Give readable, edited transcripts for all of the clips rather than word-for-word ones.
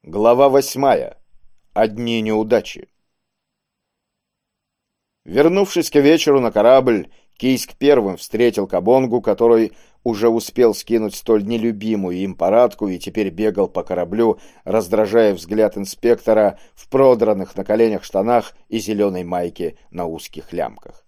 Глава 8. Одни неудачи. Вернувшись к вечеру на корабль, Кийск первым встретил Кабонгу, который уже успел скинуть столь нелюбимую им парадку и теперь бегал по кораблю, раздражая взгляд инспектора в продранных на коленях штанах и зеленой майке на узких лямках.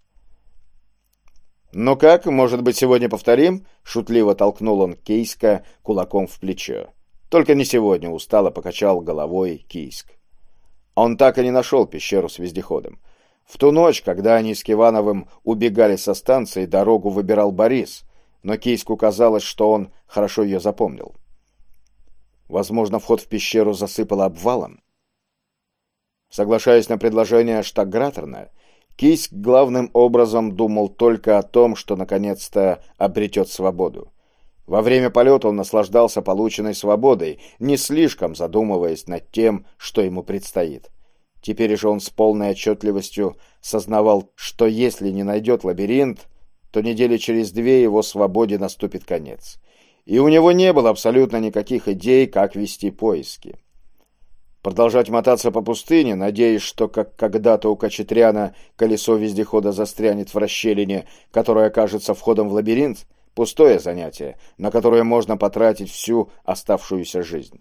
«Ну как, может быть, сегодня повторим?» — шутливо толкнул он Кийска кулаком в плечо. «Только не сегодня», — устало покачал головой Кийск. Он так и не нашел пещеру с вездеходом. В ту ночь, когда они с Кивановым убегали со станции, дорогу выбирал Борис, но Кийску казалось, что он хорошо ее запомнил. Возможно, вход в пещеру засыпало обвалом. Соглашаясь на предложение Штагратерна, Кийск главным образом думал только о том, что наконец-то обретет свободу. Во время полета он наслаждался полученной свободой, не слишком задумываясь над тем, что ему предстоит. Теперь же он с полной отчетливостью сознавал, что если не найдет лабиринт, то недели через 2 его свободе наступит конец. И у него не было абсолютно никаких идей, как вести поиски. Продолжать мотаться по пустыне, надеясь, что, как когда-то у Качетряна, колесо вездехода застрянет в расщелине, которая окажется входом в лабиринт, пустое занятие, на которое можно потратить всю оставшуюся жизнь.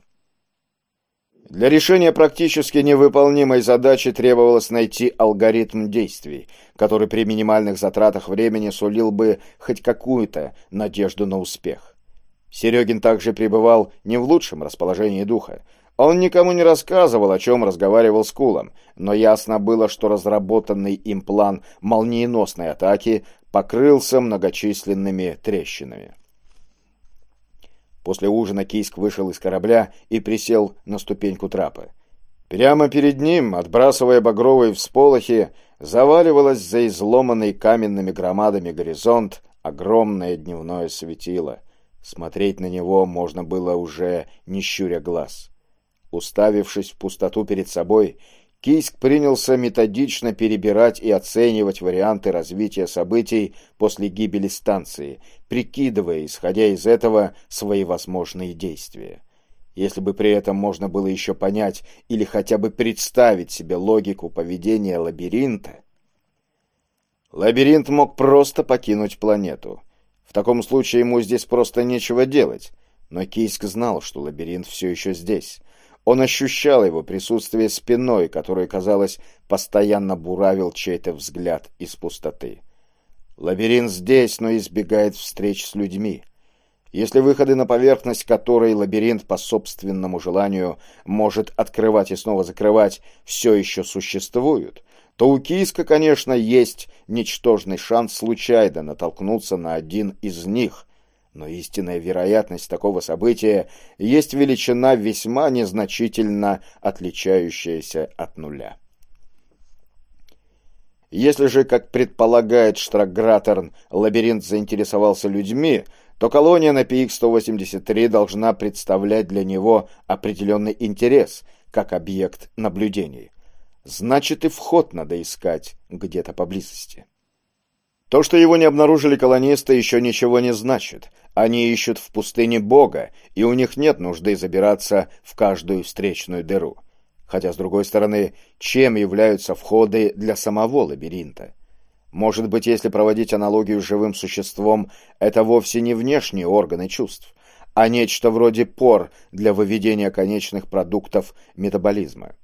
Для решения практически невыполнимой задачи требовалось найти алгоритм действий, который при минимальных затратах времени сулил бы хоть какую-то надежду на успех. Серегин также пребывал не в лучшем расположении духа. Он никому не рассказывал, о чем разговаривал с Кулом, но ясно было, что разработанный им план молниеносной атаки покрылся многочисленными трещинами. После ужина Кийск вышел из корабля и присел на ступеньку трапа. Прямо перед ним, отбрасывая багровые всполохи, заваливалось за изломанный каменными громадами горизонт огромное дневное светило. Смотреть на него можно было уже не щуря глаз. Уставившись в пустоту перед собой, Кийск принялся методично перебирать и оценивать варианты развития событий после гибели станции, прикидывая, исходя из этого, свои возможные действия. Если бы при этом можно было еще понять или хотя бы представить себе логику поведения лабиринта, лабиринт мог просто покинуть планету. В таком случае ему здесь просто нечего делать, но Кийск знал, что лабиринт все еще здесь. Он ощущал его присутствие спиной, которое, казалось, постоянно буравил чей-то взгляд из пустоты. Лабиринт здесь, но избегает встреч с людьми. Если выходы на поверхность, которые лабиринт по собственному желанию может открывать и снова закрывать, все еще существуют, то у Кийска, конечно, есть ничтожный шанс случайно натолкнуться на один из них. Но истинная вероятность такого события есть величина, весьма незначительно отличающаяся от нуля. Если же, как предполагает Штагратерн, лабиринт заинтересовался людьми, то колония на PX-183 должна представлять для него определенный интерес, как объект наблюдений. Значит, и вход надо искать где-то поблизости. То, что его не обнаружили колонисты, еще ничего не значит. Они ищут в пустыне Бога, и у них нет нужды забираться в каждую встречную дыру. Хотя, с другой стороны, чем являются входы для самого лабиринта? Может быть, если проводить аналогию с живым существом, это вовсе не внешние органы чувств, а нечто вроде пор для выведения конечных продуктов метаболизма.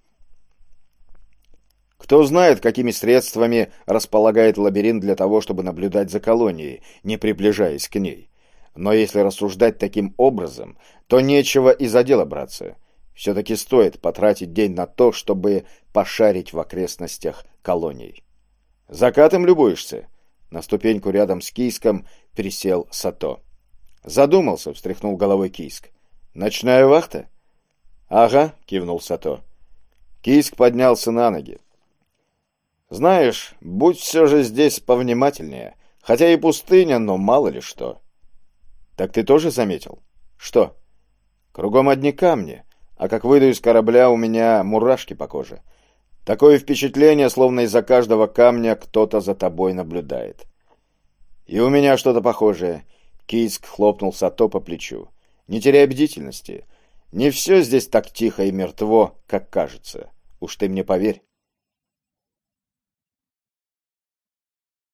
Кто знает, какими средствами располагает лабиринт для того, чтобы наблюдать за колонией, не приближаясь к ней. Но если рассуждать таким образом, то нечего и за дело браться. Все-таки стоит потратить день на то, чтобы пошарить в окрестностях колоний. «Закатом любуешься?» На ступеньку рядом с Кийском присел Сато. «Задумался», — встряхнул головой Кийск. «Ночная вахта?» «Ага», — кивнул Сато. Кийск поднялся на ноги. «Знаешь, будь все же здесь повнимательнее. Хотя и пустыня, но мало ли что». «Так ты тоже заметил?» «Что?» «Кругом одни камни, а как выйду из корабля, у меня мурашки по коже. Такое впечатление, словно из-за каждого камня кто-то за тобой наблюдает». «И у меня что-то похожее». Кийск хлопнул Сато по плечу. «Не теряй бдительности. Не все здесь так тихо и мертво, как кажется. Уж ты мне поверь.